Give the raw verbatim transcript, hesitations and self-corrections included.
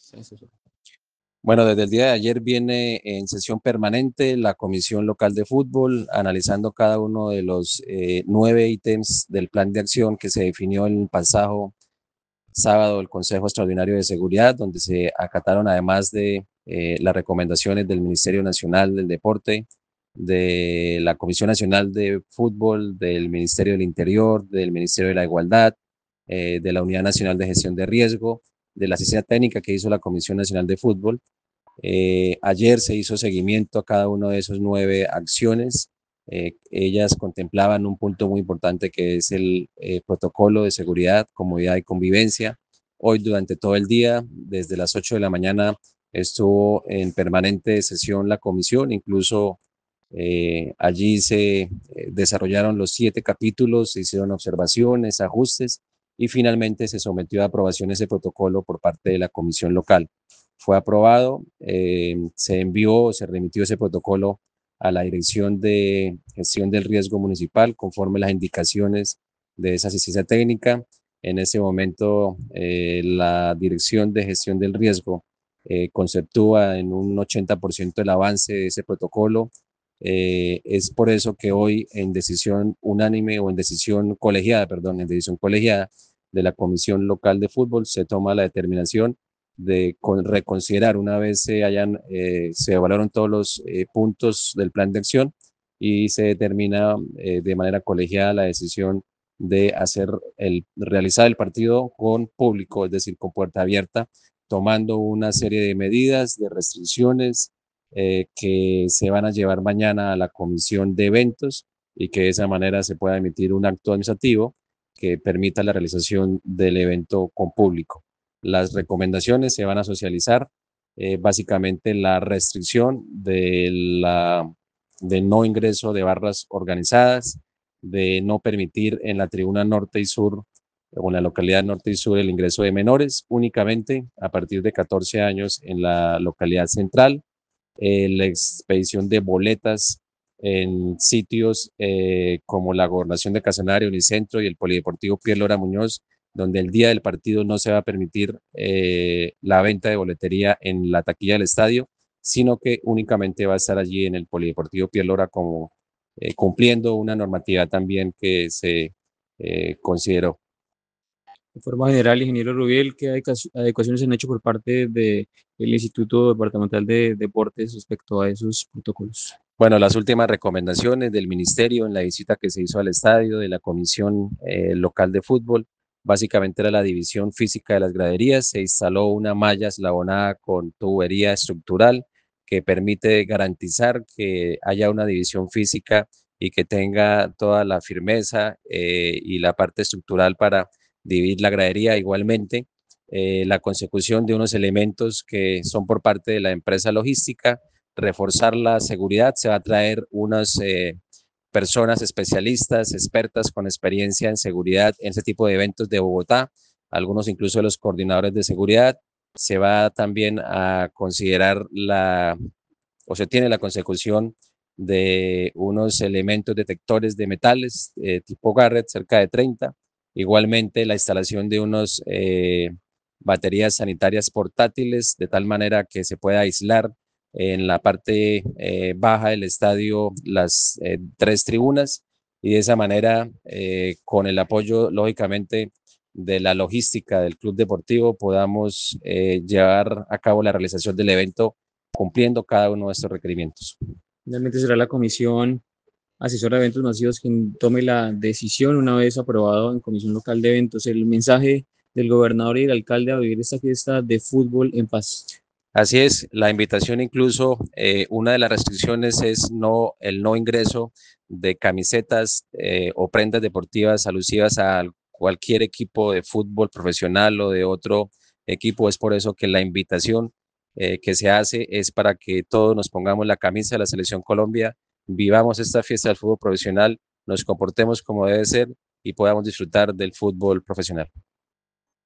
Sí, sí, sí. Bueno, desde el día de ayer viene en sesión permanente la Comisión Local de Fútbol, analizando cada uno de los eh, nueve ítems del plan de acción que se definió el pasado sábado el Consejo Extraordinario de Seguridad, donde se acataron además de eh, las recomendaciones del Ministerio Nacional del Deporte, de la Comisión Nacional de Fútbol, del Ministerio del Interior, del Ministerio de la Igualdad, eh, de la Unidad Nacional de Gestión de Riesgo, de la asistencia técnica que hizo la Comisión Nacional de Fútbol. Eh, ayer se hizo seguimiento a cada uno de esos nueve acciones. Eh, ellas contemplaban un punto muy importante que es el eh, protocolo de seguridad, comodidad y convivencia. Hoy durante todo el día, desde las ocho de la mañana, estuvo en permanente sesión la comisión, incluso eh, allí se eh, desarrollaron los siete capítulos, se hicieron observaciones, ajustes y finalmente se sometió a aprobación ese protocolo por parte de la comisión local. Fue aprobado, eh, se envió, se remitió ese protocolo a la Dirección de Gestión del Riesgo Municipal conforme las indicaciones de esa asistencia técnica. En ese momento, eh, la Dirección de Gestión del Riesgo eh, conceptúa en un ochenta por ciento el avance de ese protocolo. Eh, es por eso que hoy en decisión unánime o en decisión colegiada, perdón, en decisión colegiada de la Comisión Local de Fútbol se toma la determinación de con, reconsiderar una vez se hayan, eh, se evaluaron todos los eh, puntos del plan de acción y se determina eh, de manera colegiada la decisión de hacer el, realizar el partido con público, es decir, con puerta abierta, tomando una serie de medidas, de restricciones eh, que se van a llevar mañana a la comisión de eventos y que de esa manera se pueda emitir un acto administrativo que permita la realización del evento con público. Las recomendaciones se van a socializar, eh, básicamente la restricción de la, de no ingreso de barras organizadas, de no permitir en la tribuna norte y sur o en la localidad norte y sur el ingreso de menores, únicamente a partir de catorce años en la localidad central, eh, la expedición de boletas en sitios eh, como la Gobernación de Casanare, Unicentro y el Polideportivo Pierre Lora Muñoz, donde el día del partido no se va a permitir eh, la venta de boletería en la taquilla del estadio, sino que únicamente va a estar allí en el Polideportivo Pierre Lora como eh, cumpliendo una normativa también que se eh, consideró. De forma general, ingeniero Rubiel, ¿qué adecuaci- adecuaciones se han hecho por parte del Instituto Departamental de Deportes respecto a esos protocolos? Bueno, las últimas recomendaciones del ministerio en la visita que se hizo al estadio de la Comisión eh, Local de Fútbol, básicamente era la división física de las graderías, se instaló una malla eslabonada con tubería estructural que permite garantizar que haya una división física y que tenga toda la firmeza eh, y la parte estructural para dividir la gradería. Igualmente, eh, la consecución de unos elementos que son por parte de la empresa logística, reforzar la seguridad, se va a traer unas eh, personas especialistas, expertas con experiencia en seguridad en ese tipo de eventos de Bogotá, algunos incluso de los coordinadores de seguridad. Se va también a considerar la, o se tiene la consecución de unos elementos detectores de metales eh, tipo Garrett, cerca de treinta. Igualmente la instalación de unos eh, baterías sanitarias portátiles de tal manera que se pueda aislar en la parte eh, baja del estadio las eh, tres tribunas y de esa manera, eh, con el apoyo, lógicamente, de la logística del club deportivo, podamos eh, llevar a cabo la realización del evento cumpliendo cada uno de estos requerimientos. Finalmente será la Comisión Asesora de Eventos Masivos quien tome la decisión una vez aprobado en Comisión Local de Eventos. El mensaje del gobernador y del alcalde a vivir esta fiesta de fútbol en paz. Así es, la invitación incluso, eh, una de las restricciones es no, el no ingreso de camisetas eh, o prendas deportivas alusivas a cualquier equipo de fútbol profesional o de otro equipo. Es por eso que la invitación eh, que se hace es para que todos nos pongamos la camisa de la Selección Colombia, vivamos esta fiesta del fútbol profesional, nos comportemos como debe ser y podamos disfrutar del fútbol profesional.